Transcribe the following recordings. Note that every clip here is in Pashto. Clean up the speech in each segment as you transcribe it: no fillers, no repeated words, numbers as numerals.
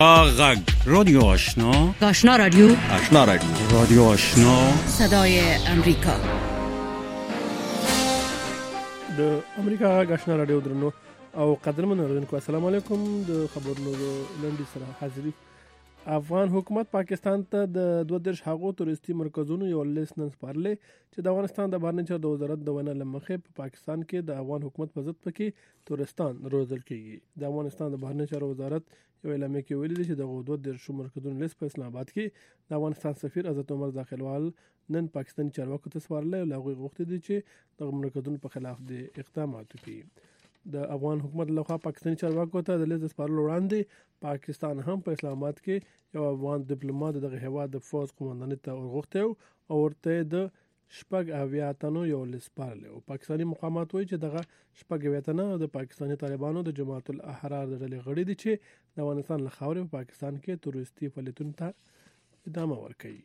غږ رادیو آشنا، آشنا رادیو، آشنا رادیو، رادیو آشنا، صدای امریکا. د امریکا غږ آشنا رادیو درنو او قدرمن اوریدونکو، السلام علیکم. د خبرونو لنډي سره حاضرې. افغان حکومت پاکستان ته د 22 هغو تورستي مرکزونو یو لیست نن سپارلی چې د افغانستان د بهرنی چارو د وزارت د وینا لمخې په پاکستان کې د افغان حکومت په ضد پکې تورستان روزل کیږي. د افغانستان د بهرنی چارو وزارت یو اعلامیه کې ویلي چې د 22 مرکزونو لیست په اسلام آباد کې د افغانستان سفیر عزت عمر داخلوال نن پاکستاني چارواکو ته سپارلی او هغوی غوښتي دي چې د مرکزونو په خلاف د اقدامات وکړي. د افغان حکومت لخوا پاکستاني چارواکو ته د لیست سپارلو وړاندې پاکستان هم په اسلام آباد کې یو افغان ډیپلوماټ دغه هیواد د فوز قومندانۍ ته ورغوښتی او ورته د 80 تنو یو لیست سپارلی او پاکستاني مقامات وایي چې دغه 80 تنه د پاکستاني طالبانو د جماعت الاحرار د ډلې غړي دي چې د افغانستان له خاورې په پاکستان کې تروریستي فعالیتونو ته ادامه ورکوي.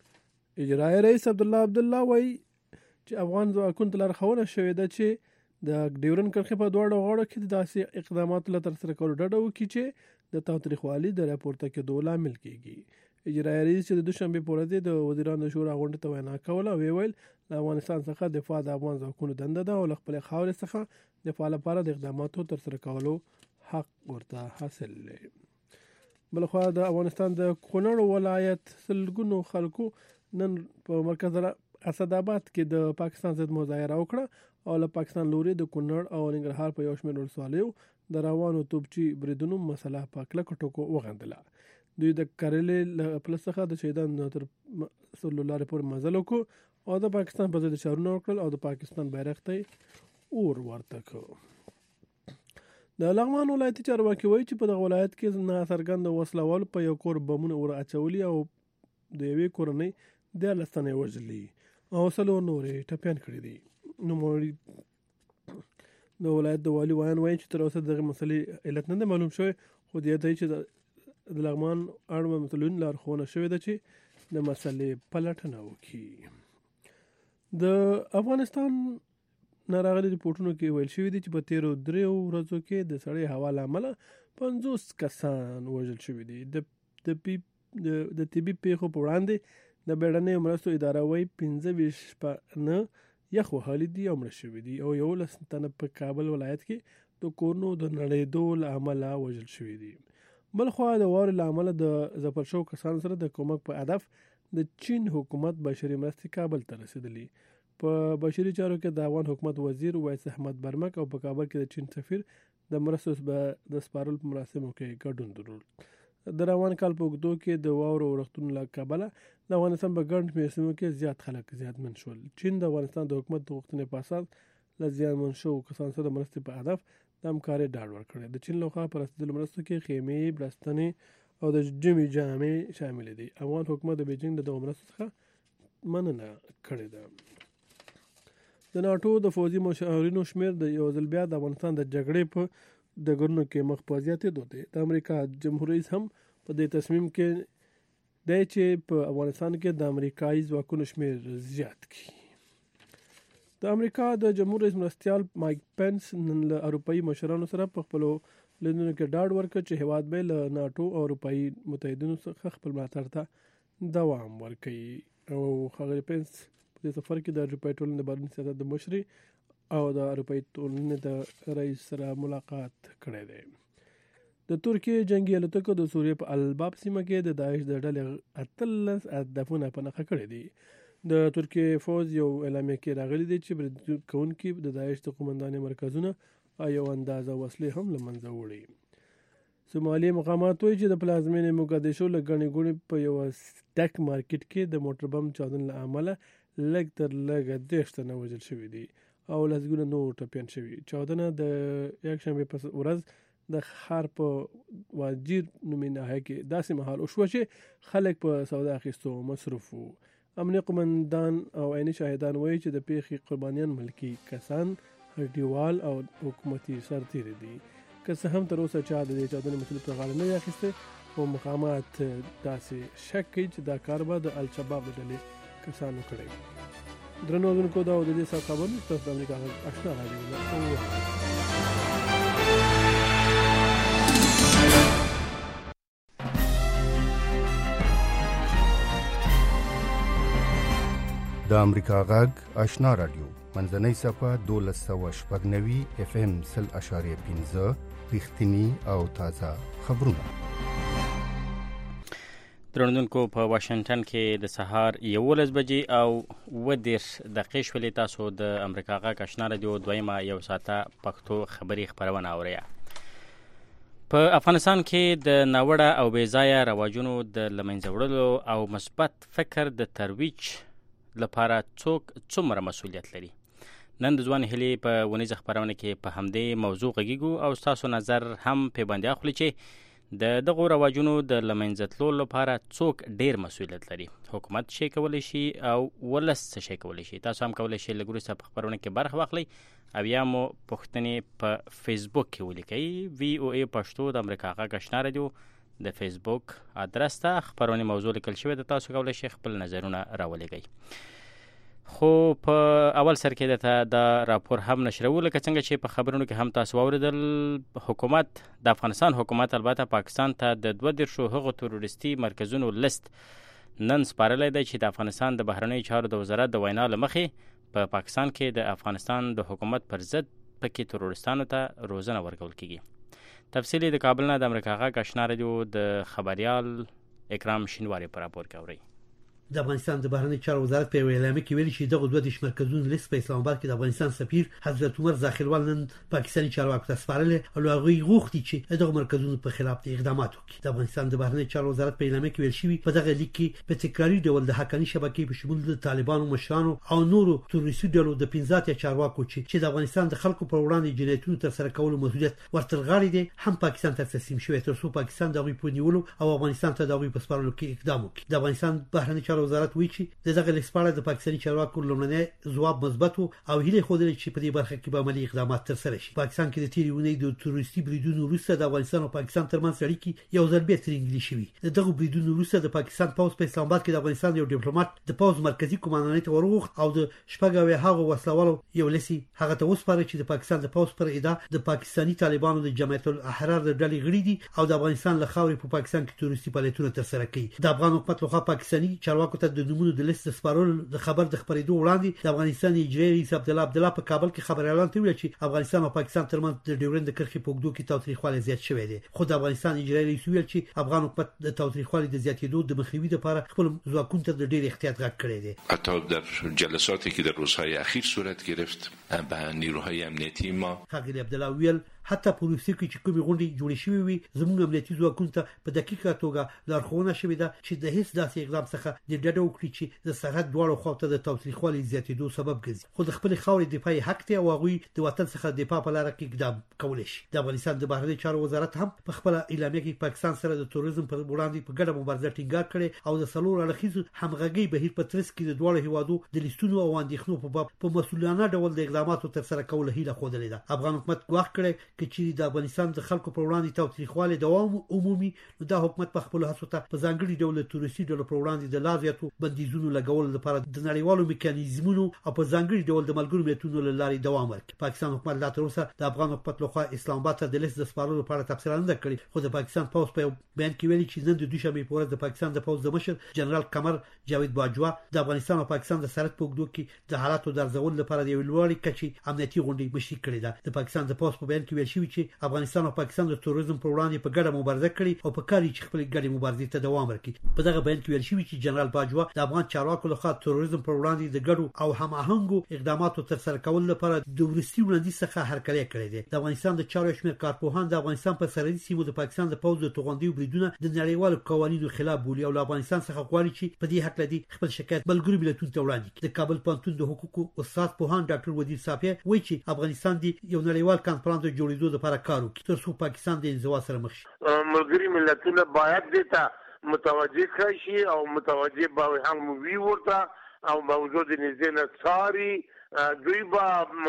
اجرایي رئیس عبدالله وایي چې افغان ځواکونو ته لارښوونه شوې ده چې د ډیورن کرښې په دواړو غاړو کې د داسې اقداماتو له ترسره کولو ډډه وکړي چې د تاوتریخوالي د راپورته کېدو لامل کېږي. اجرایي رئیس چې د دوشنبې په ورځ د وزیرانو شورا غونډې ته وینا کوله او ویل له افغانستان څخه دفاع د افغان ځواکونو دنده ده او له خپلې خاورې څخه دفاع لپاره د اقداماتو ترسره کولو حق ورته حاصل دی. بلخوا د افغانستان د کونړ ولایت سلګونو خلکو نن په مرکز اسداباد کې د پاکستان ضد مظاهره وکړه او له پاکستان لوري د کونړ او ننګرهار په یو شمېر ولسوالیو د روانو توپچي بریدونو مسله په کلکو ټکو وغندله. دوی د کارلې له پلس څخه د شهیدانو تر صلی الله علیه پورې مزل وکړو او د پاکستان په ضد چارونه وکړل او د پاکستان بیرغ ته اور ورته کړ. د لغمان ولایتي چارواکي وایي چې په دغه ولایت کې ناڅرګند وسلوال په یو کور بمونه ور اچولي او د یوې کورنۍ 13 تنې وژلي او 4 نورې ټپیان کړي دي. نوموړي د ولایت د والي وایي چې تر اوسه دغه مسلې علت نه معلوم شوی، خو دې ته چې د لغمان اړوند مسؤلین لارښوونه شوې ده چې د مسلې پلټنه وکړي. د افغانستان نه راغلي رپورټونو کې ویل شوي دي چې په تیرو 3 ورځو کې د سړې هوا له امله 50 کسان وژل شوي دي. د طبي پیښو په وړاندې د بیړنیو مرستو اداره وایي 25 نه یخ وهلي دي او مړه شوي دي او 11 تنه په کابل ولایت کې د کورونو د نړېدو له امله وژل شوي دي. بلخوا د واورې له امله د ځپل شوو کسانو سره د کومک په هدف د چین حکومت بشري مرستې کابل ته رسېدلي. په بشري چارو کې د افغان حکومت وزیر ویس احمد برمک او په کابل کې د چین سفیر د مرستو د سپارلو په مراسمو کې ګډون درلود. د روان کال په اوږدو کې د واورو ورښتونو له کبله د افغانستان په ګڼ شمېر سیمو کې زیات خلک زیانمن شول. چین د افغانستان د حکومت د غوښتنې په اساس له زیانمن شوو کسانو سره د مرستې په هدف د همکارۍ ډاډ ورکړی. د چین لخوا په رسېدلو مرستو کې خیمې، بړستنې او د ژمي جامې شاملې دي. افغان حکومت د بیجینګ د دغو مرستو څخه مننه کړې ده. د ناټو د فوجي مشاورینو شمېر د یو ځل بیا د افغانستان د جګړې په ډګرونو کې مخ په زیاتېدو دی. د امریکا جمهور رئیس هم په دې تصمیم کې دی چې په افغانستان کې د امریکایي ځواکونو شمېر زیات کړي. د امریکا د جمهور رئیس مرستیال مایک پینس نن له اروپایي مشرانو سره په خپلو لیدنو کې ډاډ ورکړ چې هیواد به له ناټو او اروپایي متحدینو څخه خپل ملاتړ ته دوام ورکوي. او ښاغلي پینس په دې سفر کې د اروپایي ټولنې د بهرني سیاست د مشري او د اروپایي ټولنې د رئیس سره ملاقات کړی دی. د ترکیې جنگي الوتکو د سوریې په الباب سیمه کې د داعش د ډلې 18 هدفونه په نښه کړي دي. د ترکیې فوج یو اعلامیه کې راغلی دی چې برید کوونکي د داعش د قومندانۍ مرکزونه او یو اندازه وسلې هم له منځه وړي. سومالي مقامات وایي چې د پلازمینې موګادیشو له ګڼې ګوڼې په یو سټک مارکیټ کې د موټر بم چاودنې له امله لږ تر لږه 30 تنه وژل شوي دي او لسګونه نور ټپیان شوي. چاودنه د یکشنبې په ورځ د ښار په واجیر نومي ناحیه کې داسې مهال وشوه چې خلک په سودا اخیستو مصروف وو. امنیه قومندان او عیني شاهدان وایي چې د پیښې قربانیان ملکي کسان، هټیوال او حکومتي سرتیري دي. که څه هم تر اوسه چا د دې چاودنې مسؤلیت په غاړه نه دی اخیستی، خو مقامات داسې شک کوي چې دا کار به د الشباب د ډلې کسانو کړی. درنو اوریدونکو، دا د دې سره خبرونه تاسو د امریکا غږ آشنا رادیو د امریکا غږ آشنا رادیو منځنۍ صفه 1290 FM 0.15 رښتینی او تازه خبرونه. درنوونکو په واشنگټن کې د سهار 11 بجې او 10 دقیقې شولې. تاسو د امریکا غږ آشنا رادیو دویمه یو ساعته پښتو خبري خبرونه اورئ. په افغانستان کې د ناوړه او بې ځایه رواجونو د لمنځه وړلو او مثبت فکر د ترویج لپاره څوک څومره مسؤلیت لري؟ نن د ځوان هلي په ونیزه خبرونه کې په همدې موضوع غږیږو او تاسو نظر هم په باندې اخلي چې د دغه رواجونو د لمنځه تللو لپاره څوک ډیر مسؤلیت لري. حکومت شي کولی شي او ولس شي کولی شي؟ تاسو هم کولی شئ لګورئ په خبرونه کې برخه واخلئ او یا مو پوښتنې په فیسبوک کې ولیکئ. VOA پښتو د امریکا غږ آشنا رادیو د فیسبوک ادرس ته خبرونه موضوع لیکل شوی د تاسو کولی شئ خپل نظرونه راولېږئ. خو په اول سر کې دا راپور هم نشرول لکه څنګه چې په خبرونو کې هم تاسو واوریدل. حکومت د افغانستان حکومت البته پاکستان ته د 22 هغو تروریستي مرکزونو لیست نن سپارلی دی چې د افغانستان د بهرنیو چارو د وزارت د وینا له مخې په پاکستان کې د افغانستان د حکومت پر ضد پکې تروریستانو ته روزنه ورکول کیږي. تفصیلی د کابل نه د امریکا غږ آشنا رادیو د خبريال اکرام شینواری پر راپور کوي. د افغانستان د بهرنیو چارو وزارت په اعلامیه کې ویلي چې دغه 22 مرکزونو لیست په اسلام آباد کې د افغانستان سفیر حضرت عمر زاخیلوال نن پاکستاني چارواکو ته سپارلی او هغه غوښتي چې دغه مرکزونو په خلاف اقدامات وکړي. د افغانستان د بهرنیو چارو وزارت په اعلامیه کې ویل شوی په دغه لیک کې په تکراري ډول د حقاني شبکې په شمول د طالبانو مشرانو او نورو تروریستي ډلو د 15 چارواکو چې د افغانستان د خلکو پر وړاندې جنایتونو تر سره کولو مسؤلیت ورته غاړي دي هم پاکستان ته تسلیم شوی تر څو پاکستان دغه په نیولو او افغانستان ته دغه په سپارلو کې اقدام وکړي. د افغانستان بهرنیو چارو وزارت وایي چې دغه لیسپاړه د پاکستاني چارواکو لومړنی ځواب مثبت او هیله خوده چې په دې برخه کې به عملی اقدامات تر سره شي. پاکستان کې د تیری ونې د تروریستي بریدونو وروسته د افغانستان او پاکستان ترمنځ اړیکې یو ځل بیا ترنګلې شوې. دغه بریدونو وروسته د پاکستان پوز په اسلام آباد کې د افغانستان یو ډیپلوماټ د پوز مرکزی کمانډانۍ ته ورغوښت او د شپږاوي هغه وسلوالو یو لسی هغه ته وسپاره چې د پاکستان د پوز پر ادعا د پاکستاني طالبانو د جمعیت الاحرار د ډلې غړي دي او د افغانستان له خاورې په پاکستان کې تروریستي فعالیتونه تر سره کوي. د افغان حکومت لخوا پاکستاني چارواکو ته د نمونه د لیست سپارل د خبر د خبرېدو وړاندې د افغانستان اجرایي رئیس عبدالله په کابل کې خبر اعلان کړی چې افغانستان او پاکستان ترمنځ د ډیورند کرښې په اوږدو کې تاوتریخوالی زیات شوی دی. خو د افغانستان اجرایي رئیس ویل چې افغان حکومت د تاوتریخوالي د زیاتېدو د مخنیوي لپاره خپل ځواکونو ته د ډېر احتیاط غږ کړی دی. حتی در جلساتی که در روزهای اخیر صورت گرفت به نیروهای امنیتی ما خاغلی عبدالله ویل حتی په روسیه کې چې کومې غونډې جوړې شوې وي زموږ امنیتي ځواکونو ته په دقیقه توګه لارښوونه شوې ده چې د هیڅ داسې اقدام څخه د ډډه وکړي چې د سرحد دواړو خواو ته د تاوتریخوالي زیاتېدو سبب ګرځي. خو د خپل خاورې دفاعي حق ته او هغوی د وطن څخه د دفاع په لار کې اقدام کولی شي. د افغانستان د بهرنیو چارو وزارت هم په خپل اعلامیه کې پاکستان سره د تروریزم پر وړاندې په ګډه مبارزه ټینګار کړي او د څلور اړخیزو همغږي بهیر په ترڅ کې د دوه هیوادو د لیستونو او اندېښنو په باب په مسؤلانه ډول د اقداماتو تر سره کول هیله خوده ده. افغان حکومت ګواښ کړي چې د افغانستان د خلکو پر وړاندې تاوتریخوالی دوام عمومي نو د حکومت په خپل هڅو ته په ځانګړي ډول تروریستي ډلو پر وړاندې د لازماتو بندیزونو لګول لپاره د نړیوالو میکانیزمونو او په ځانګړي ډول د ملګرو ملتونو له لارې دوام ورکړي. پاکستان حکومت لا تر اوسه د افغان حکومت لخوا اسلام آباد ته د لیست د سپارلو لپاره تبصره نه کړې. خو د پاکستان پوز په بیان کې ویلي چې نن د دوشنبه په ورځ د پاکستان د پوز د مشر جنرال قمر جاوید باجوا د افغانستان او پاکستان د سرحد په اوږدو کې د حالاتو د ارزول لپاره د لوړې کچې امنیتي غونډې مشري کړې ده. د پاکستان د پوز په بیان کې ویل شوی چې افغانستان او پاکستان د تروریزم پر وړاندې په ګډه مبارزه کړې او په کاري چې خپل ګډې مبارزې ته دوام ورکړي. په دغه بیان کې ویل شوی چې جنرال باجوا د افغان چارواکو لخوا تروریزم پر وړاندې د ګډو او هماهنګو اقداماتو تر سره کول لپاره د ورستي وړاندیز څخه هرکلی کړی دی. د افغانستان د چارو شمیر کارپوهان د افغانستان په سرحدي سیمو د پاکستان د پوز د توغندي بریدونه د نړیوالو قوانینو خلاف بولي او افغانستان څخه غواړي چې په دې حق لدی خپل شکایت بلګرو ملتونو ته وړاندې کړي. د کابل پوهنتون د حقوقو استاد پوهان ډاکټر ودیع صافی وایي چې افغانستان د یو نړیوال کانفرنس جوړېدو لپاره کار وکړي تر څو پاکستان د انزوا سره مخ شي. ملګری ملتونه باید دته متوجه شي او متوجه به هم وی ورته او موضوع د نزدې څاري دوی به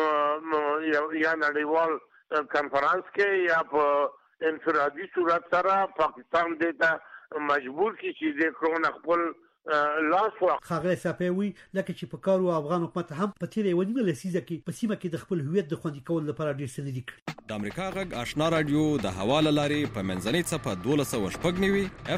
یا نړیوال کانفرنس کې یا په انفرادي صورت سره پاکستان دته مجبور کی چې د کرونا خپل لاس واخ. خاغلی صافی لکه چې په کارو افغان حکومت هم په تیرې ونیمه لسیزه کې په سیمه کې د خپل هویت د خوندي کول لپاره ډېر څه دي کړي. د امریکا غږ آشنا رادیو د هوا له لارې په منځنۍ څپه 1290